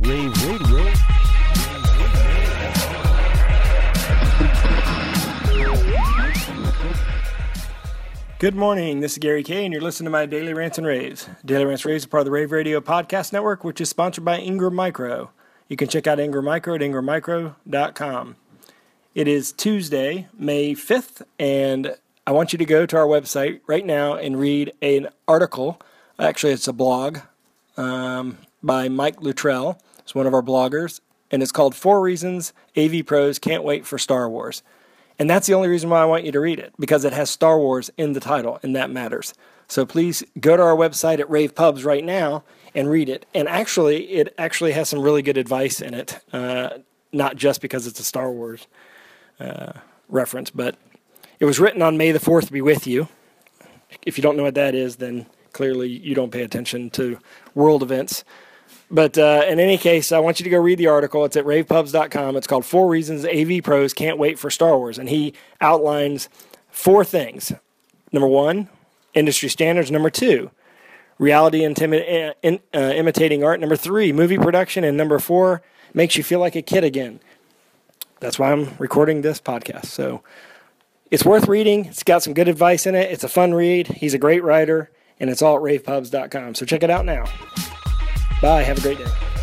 Rave Radio. Good morning, this is Gary Kay, and you're listening to my Daily Rants and Raves. Daily Rants and Raves is part of the Rave Radio Podcast Network, which is sponsored by Ingram Micro. You can check out Ingram Micro at ingrammicro.com. It is Tuesday, May 5th, and I want you to go to our website right now and read an article. Actually, it's a blog by Mike Luttrell. It's one of our bloggers, and it's called 4 Reasons AV Pros Can't Wait for Star Wars. And that's the only reason why I want you to read it, because it has Star Wars in the title, and that matters. So please go to our website at Rave Pubs right now and read it. And actually, it actually has some really good advice in it, not just because it's a Star Wars reference, but it was written on May the 4th be with you. If you don't know what that is, then clearly you don't pay attention to world events. But in any case, I want you to go read the article. It's at ravepubs.com. It's called 4 Reasons AV Pros Can't Wait for Star Wars. And he outlines 4 things. Number 1, industry standards. Number 2, reality imitating art. Number 3, movie production. And number 4, makes you feel like a kid again. That's why I'm recording this podcast. So it's worth reading. It's got some good advice in it. It's a fun read. He's a great writer. And it's all at ravepubs.com. So check it out now. Bye. Have a great day.